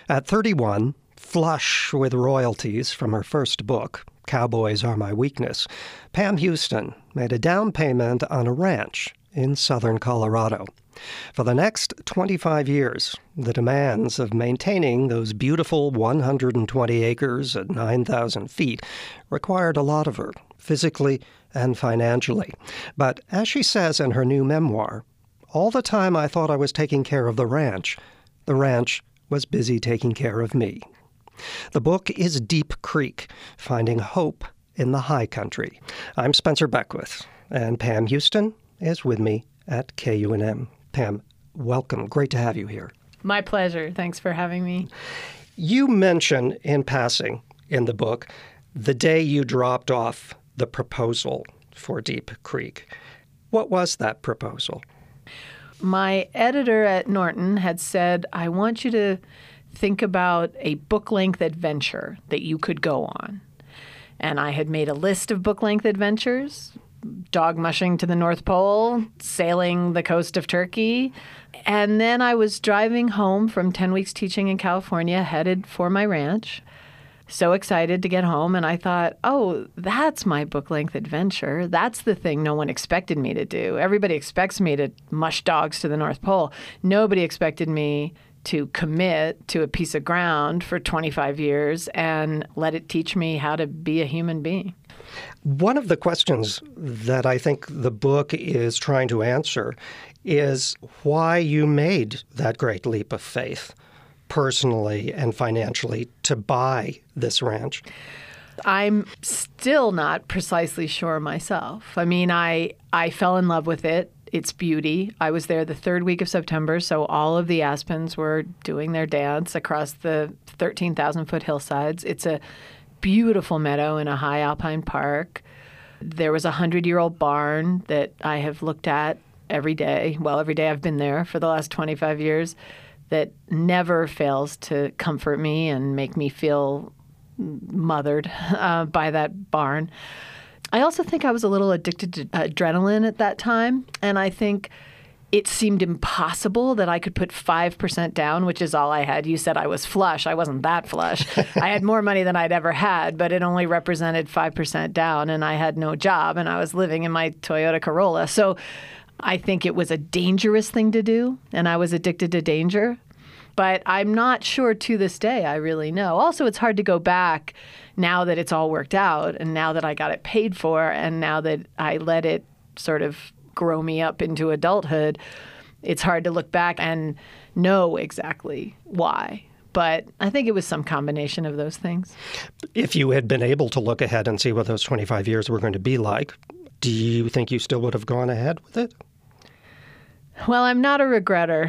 At 31, flush with royalties from her first book, Cowboys Are My Weakness, Pam Houston made a down payment on a ranch in southern Colorado. For the next 25 years, the demands of maintaining those beautiful 120 acres at 9,000 feet required a lot of her, physically and financially. But as she says in her new memoir, all the time I thought I was taking care of the ranch was busy taking care of me. The book is Deep Creek, Finding Hope in the High Country. I'm Spencer Beckwith, and Pam Houston is with me at KUNM. Pam, welcome. Great to have you here. My pleasure. Thanks for having me. You mention in passing in the book the day you dropped off the proposal for Deep Creek. What was that proposal? My editor at Norton had said, I want you to think about a book-length adventure that you could go on. And I had made a list of book-length adventures: dog mushing to the North Pole, sailing the coast of Turkey. And then I was driving home from 10 weeks teaching in California, headed for my ranch. So excited to get home. And I thought, oh, that's my book-length adventure. That's the thing no one expected me to do. Everybody expects me to mush dogs to the North Pole. Nobody expected me to commit to a piece of ground for 25 years and let it teach me how to be a human being. One of the questions that I think the book is trying to answer is why you made that great leap of faith, personally and financially, to buy this ranch. I'm still not precisely sure myself. I mean, I fell in love with it. Its beauty. I was there the third week of September, so all of the aspens were doing their dance across the 13,000-foot hillsides. It's a beautiful meadow in a high alpine park. There was a 100-year-old barn that I have looked at every day. Well, every day I've been there for the last 25 years, that never fails to comfort me and make me feel mothered by that barn. I also think I was a little addicted to adrenaline at that time, and I think it seemed impossible that I could put 5% down, which is all I had. You said I was flush. I wasn't that flush. I had more money than I'd ever had, but it only represented 5% down, and I had no job, and I was living in my Toyota Corolla. So I think it was a dangerous thing to do, and I was addicted to danger. But I'm not sure to this day I really know. Also, it's hard to go back now that it's all worked out, and now that I got it paid for, and now that I let it sort of grow me up into adulthood. It's hard to look back and know exactly why. But I think it was some combination of those things. If you had been able to look ahead and see what those 25 years were going to be like, do you think you still would have gone ahead with it? Well, I'm not a regretter,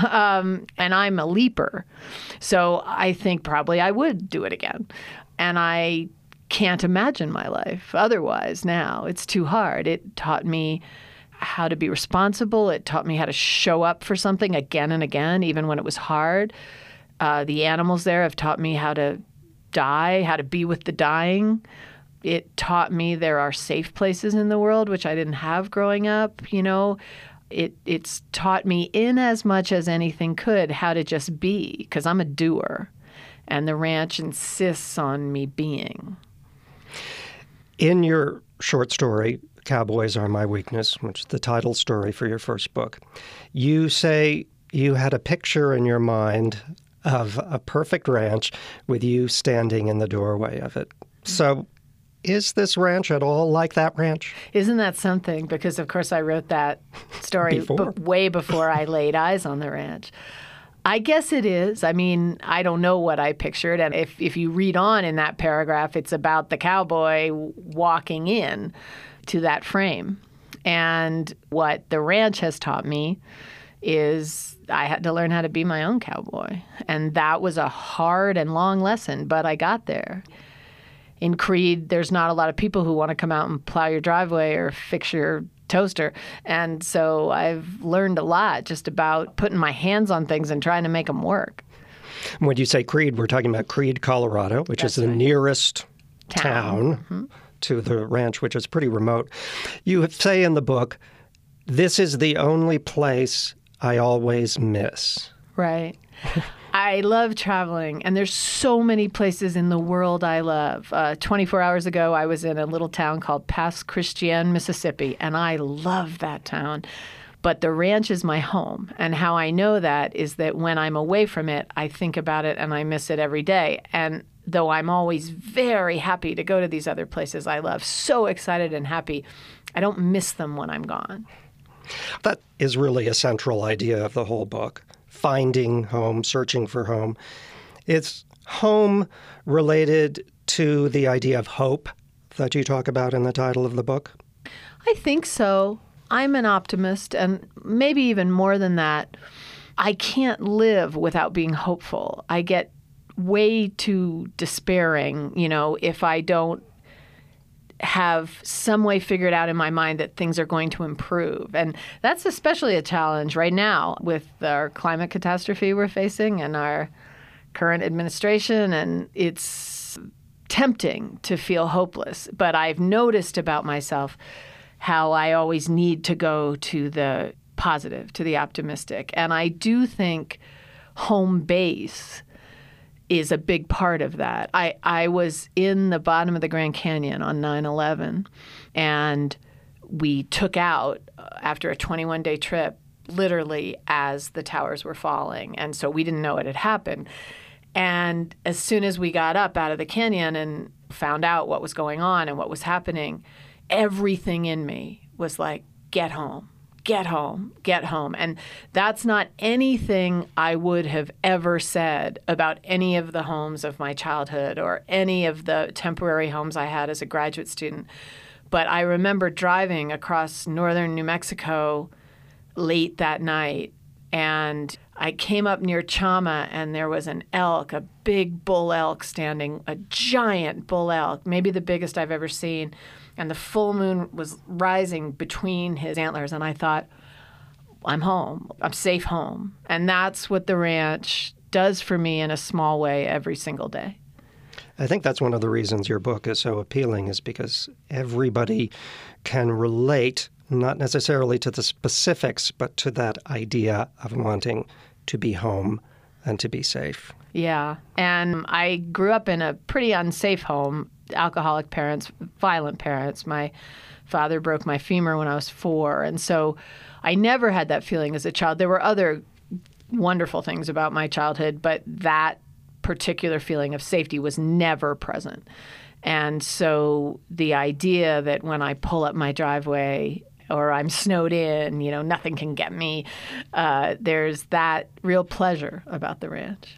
and I'm a leaper. So I think probably I would do it again. And I can't imagine my life otherwise now. It's too hard. It taught me how to be responsible. It taught me how to show up for something again and again, even when it was hard. The animals there have taught me how to die, how to be with the dying. It taught me there are safe places in the world, which I didn't have growing up, you know. It's taught me in as much as anything could how to just be, because I'm a doer, and the ranch insists on me being. In your short story, Cowboys Are My Weakness, which is the title story for your first book, you say you had a picture in your mind of a perfect ranch with you standing in the doorway of it. So is this ranch at all like that ranch? Isn't that something? Because, of course, I wrote that story way before I laid eyes on the ranch. I guess it is. I mean, I don't know what I pictured. And if you read on in that paragraph, it's about the cowboy walking in to that frame. And what the ranch has taught me is I had to learn how to be my own cowboy. And that was a hard and long lesson, but I got there. In Creed, there's not a lot of people who want to come out and plow your driveway or fix your toaster. And so I've learned a lot just about putting my hands on things and trying to make them work. When you say Creed, we're talking about Creed, Colorado, which is the nearest town to the ranch, which is pretty remote. You say in the book, this is the only place I always miss. Right. I love traveling, and there's so many places in the world I love. 24 hours ago, I was in a little town called Pass Christian, Mississippi, and I love that town. But the ranch is my home, and how I know that is that when I'm away from it, I think about it and I miss it every day. And though I'm always very happy to go to these other places I love, so excited and happy, I don't miss them when I'm gone. That is really a central idea of the whole book. Finding home, searching for home. Is home related to the idea of hope that you talk about in the title of the book? I think so. I'm an optimist, and maybe even more than that. I can't live without being hopeful. I get way too despairing, if I don't have some way figured out in my mind that things are going to improve. And that's especially a challenge right now with our climate catastrophe we're facing and our current administration. And it's tempting to feel hopeless. But I've noticed about myself how I always need to go to the positive, to the optimistic. And I do think home base is a big part of that. I was in the bottom of the Grand Canyon on 9/11, and we took out, after a 21-day trip, literally as the towers were falling. And so we didn't know it had happened. And as soon as we got up out of the canyon and found out what was going on and what was happening, everything in me was like, get home. Get home, get home. And that's not anything I would have ever said about any of the homes of my childhood or any of the temporary homes I had as a graduate student. But I remember driving across northern New Mexico late that night, and I came up near Chama, and there was an elk, a big bull elk standing, a giant bull elk, maybe the biggest I've ever seen. And the full moon was rising between his antlers. And I thought, I'm home. I'm safe home. And that's what the ranch does for me in a small way every single day. I think that's one of the reasons your book is so appealing, is because everybody can relate, not necessarily to the specifics, but to that idea of wanting to be home and to be safe. Yeah. And I grew up in a pretty unsafe home. Alcoholic parents, violent parents. My father broke my femur when I was 4. And so I never had that feeling as a child. There were other wonderful things about my childhood, but that particular feeling of safety was never present. And so the idea that when I pull up my driveway or I'm snowed in, nothing can get me, there's that real pleasure about the ranch.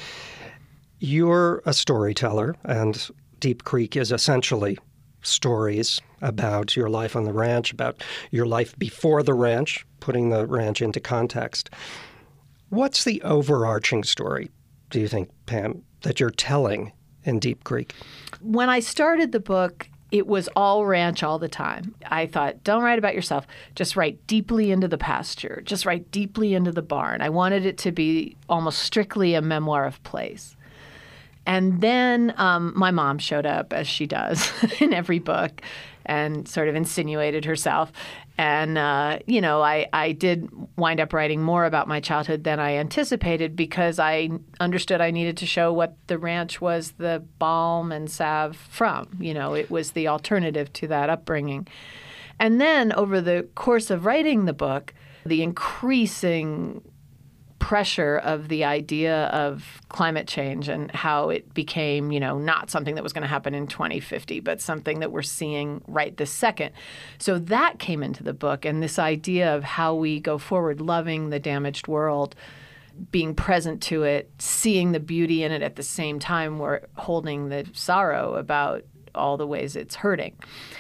You're a storyteller, and Deep Creek is essentially stories about your life on the ranch, about your life before the ranch, putting the ranch into context. What's the overarching story, do you think, Pam, that you're telling in Deep Creek? When I started the book, it was all ranch all the time. I thought, don't write about yourself. Just write deeply into the pasture. Just write deeply into the barn. I wanted it to be almost strictly a memoir of place. And then my mom showed up, as she does in every book, and sort of insinuated herself. And, I did wind up writing more about my childhood than I anticipated, because I understood I needed to show what the ranch was the balm and salve from. It was the alternative to that upbringing. And then over the course of writing the book, the increasing pressure of the idea of climate change and how it became, not something that was going to happen in 2050, but something that we're seeing right this second. So that came into the book, and this idea of how we go forward, loving the damaged world, being present to it, seeing the beauty in it at the same time we're holding the sorrow about all the ways it's hurting.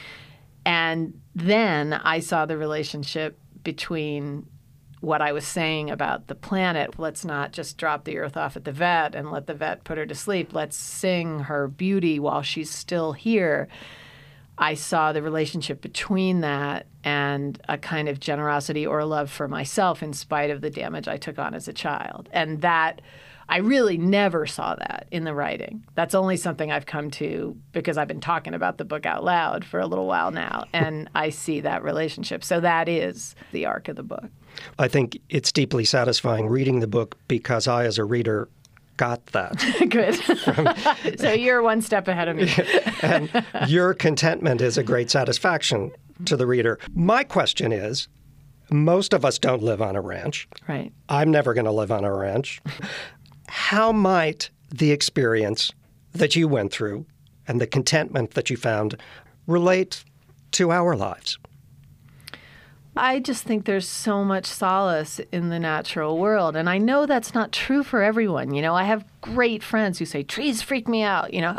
And then I saw the relationship between what I was saying about the planet. Let's not just drop the earth off at the vet and let the vet put her to sleep. Let's sing her beauty while she's still here. I saw the relationship between that and a kind of generosity or love for myself in spite of the damage I took on as a child. And that, I really never saw that in the writing. That's only something I've come to because I've been talking about the book out loud for a little while now, and I see that relationship. So that is the arc of the book. I think it's deeply satisfying reading the book because I, as a reader, got that. Good. So you're one step ahead of me. And your contentment is a great satisfaction to the reader. My question is, most of us don't live on a ranch. Right. I'm never going to live on a ranch. How might the experience that you went through and the contentment that you found relate to our lives? I just think there's so much solace in the natural world. And I know that's not true for everyone. You know, I have great friends who say, trees freak me out, you know.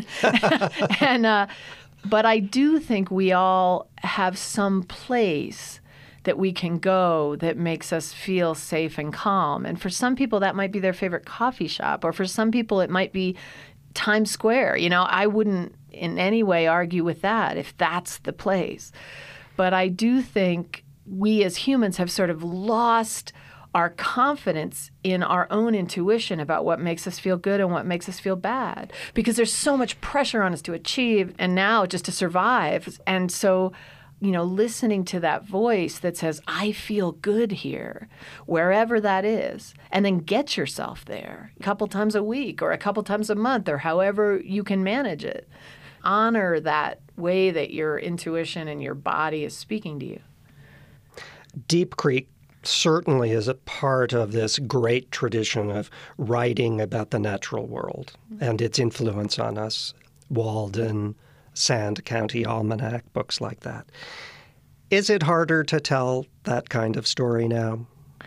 But I do think we all have some place that we can go that makes us feel safe and calm. And for some people, that might be their favorite coffee shop. Or for some people, it might be Times Square. You know, I wouldn't in any way argue with that if that's the place. But I do think we as humans have sort of lost our confidence in our own intuition about what makes us feel good and what makes us feel bad, because there's so much pressure on us to achieve and now just to survive. And so, you know, listening to that voice that says, I feel good here, wherever that is, and then get yourself there a couple times a week or a couple times a month or however you can manage it. Honor that way that your intuition and your body is speaking to you. Deep Creek certainly is a part of this great tradition of writing about the natural world and its influence on us. Walden, Sand County Almanac, books like that. Is it harder to tell that kind of story now?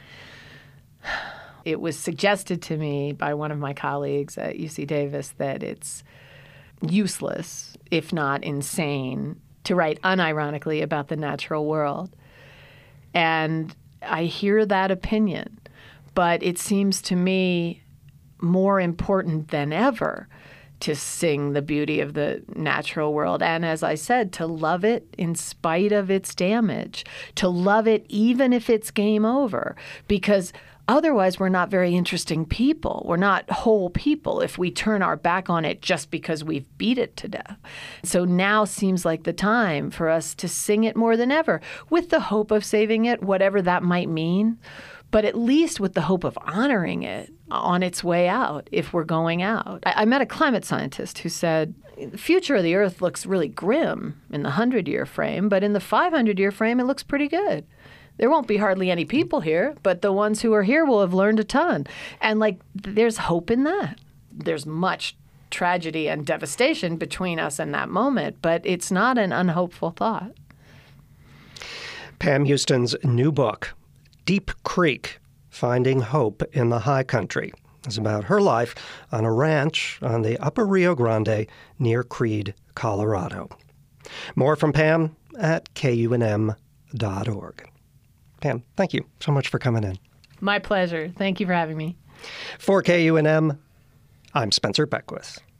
It was suggested to me by one of my colleagues at UC Davis that it's useless, if not insane, to write unironically about the natural world. And I hear that opinion, but it seems to me more important than ever to sing the beauty of the natural world. And as I said, to love it in spite of its damage, to love it even if it's game over, because otherwise we're not very interesting people. We're not whole people if we turn our back on it just because we've beat it to death. So now seems like the time for us to sing it more than ever, with the hope of saving it, whatever that might mean, but at least with the hope of honoring it on its way out if we're going out. I met a climate scientist who said, the future of the Earth looks really grim in the 100-year frame, but in the 500-year frame, it looks pretty good. There won't be hardly any people here, but the ones who are here will have learned a ton. And, like, there's hope in that. There's much tragedy and devastation between us and that moment, but it's not an unhopeful thought. Pam Houston's new book, Deep Creek, Finding Hope in the High Country, is about her life on a ranch on the Upper Rio Grande near Creede, Colorado. More from Pam at KUNM.org. Pam, thank you so much for coming in. My pleasure. Thank you for having me. For KUNM, I'm Spencer Beckwith.